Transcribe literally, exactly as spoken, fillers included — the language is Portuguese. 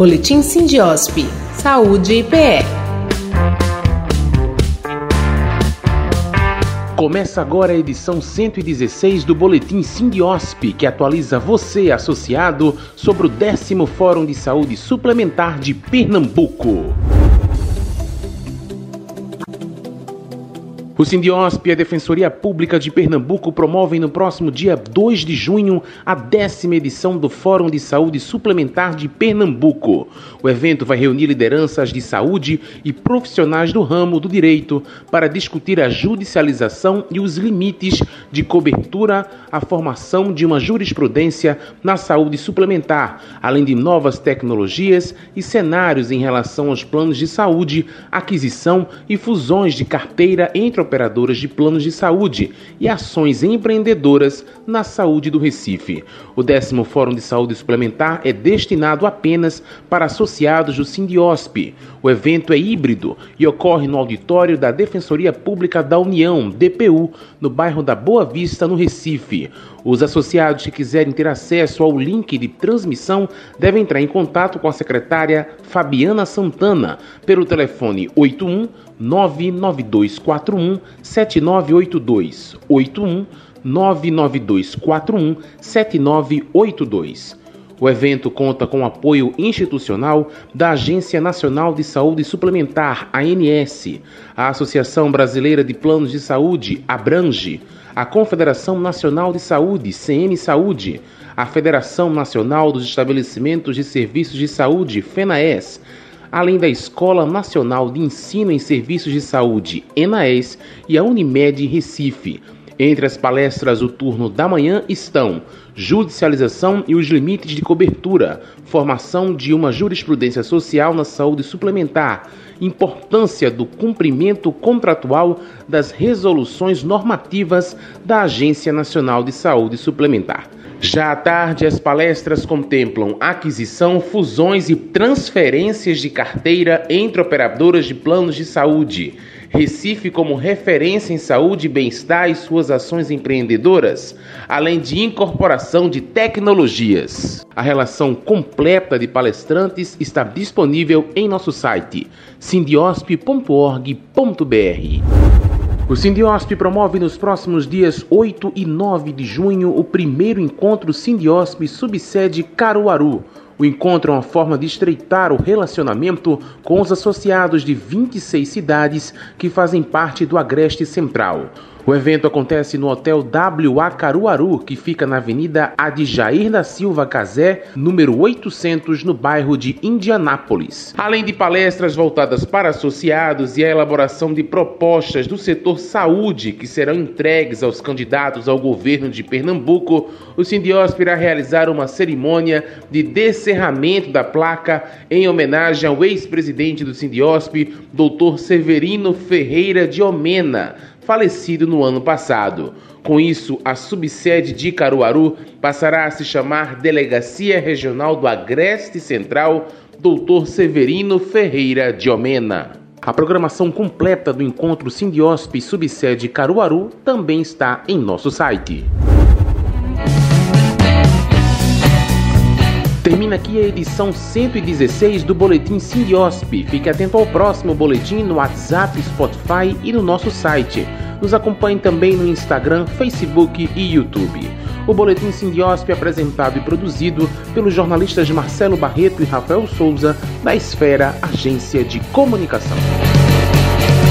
Boletim Sindiosp. Saúde e P E. Começa agora a edição cento e dezesseis do Boletim Sindiosp, que atualiza você, associado, sobre o décimo Fórum de Saúde Suplementar de Pernambuco. O Sindiosp e a Defensoria Pública de Pernambuco promovem no próximo dia dois de junho a décima edição do Fórum de Saúde Suplementar de Pernambuco. O evento vai reunir lideranças de saúde e profissionais do ramo do direito para discutir a judicialização e os limites de cobertura à formação de uma jurisprudência na saúde suplementar, além de novas tecnologias e cenários em relação aos planos de saúde, aquisição e fusões de carteira entre operadoras de planos de saúde e ações empreendedoras na saúde do Recife. O décimo Fórum de Saúde Suplementar é destinado apenas para associados do Sindiosp. O evento é híbrido e ocorre no auditório da Defensoria Pública da União, D P U, no bairro da Boa Vista, no Recife. Os associados que quiserem ter acesso ao link de transmissão devem entrar em contato com a secretária Fabiana Santana pelo telefone oito um nove nove dois quatro um sete nove oito dois, oito um nove nove dois quatro um sete nove oito dois. O evento conta com o apoio institucional da Agência Nacional de Saúde Suplementar, A N S, a Associação Brasileira de Planos de Saúde, ABRANGE, a Confederação Nacional de Saúde, C M Saúde, a Federação Nacional dos Estabelecimentos de Serviços de Saúde, FENAES, além da Escola Nacional de Ensino em Serviços de Saúde, ENAES, e a Unimed Recife. Entre as palestras do turno da manhã estão judicialização e os limites de cobertura, formação de uma jurisprudência social na saúde suplementar, importância do cumprimento contratual das resoluções normativas da Agência Nacional de Saúde Suplementar. Já à tarde, as palestras contemplam aquisição, fusões e transferências de carteira entre operadoras de planos de saúde, Recife como referência em saúde e bem-estar e suas ações empreendedoras, além de incorporação de tecnologias. A relação completa de palestrantes está disponível em nosso site sindiosp ponto org ponto br. O Sindiosp promove nos próximos dias oito e nove de junho o primeiro encontro Sindiosp Subsede Caruaru. O encontro é uma forma de estreitar o relacionamento com os associados de vinte e seis cidades que fazem parte do Agreste Central. O evento acontece no Hotel W A Caruaru, que fica na Avenida Adjair da Silva Cazé, número oitocentos, no bairro de Indianápolis. Além de palestras voltadas para associados e a elaboração de propostas do setor saúde que serão entregues aos candidatos ao governo de Pernambuco, o Sindiosp irá realizar uma cerimônia de descerramento da placa em homenagem ao ex-presidente do Sindiosp, doutor Severino Ferreira de Omena, falecido no ano passado. Com isso, a subsede de Caruaru passará a se chamar Delegacia Regional do Agreste Central, doutor Severino Ferreira de Omena. A programação completa do encontro Sindiosp Subsede Caruaru também está em nosso site. Termina aqui a edição cento e dezesseis do Boletim Sindiosp. Fique atento ao próximo boletim no WhatsApp, Spotify e no nosso site. Nos acompanhe também no Instagram, Facebook e YouTube. O Boletim Sindiosp é apresentado e produzido pelos jornalistas Marcelo Barreto e Rafael Souza, da Esfera Agência de Comunicação.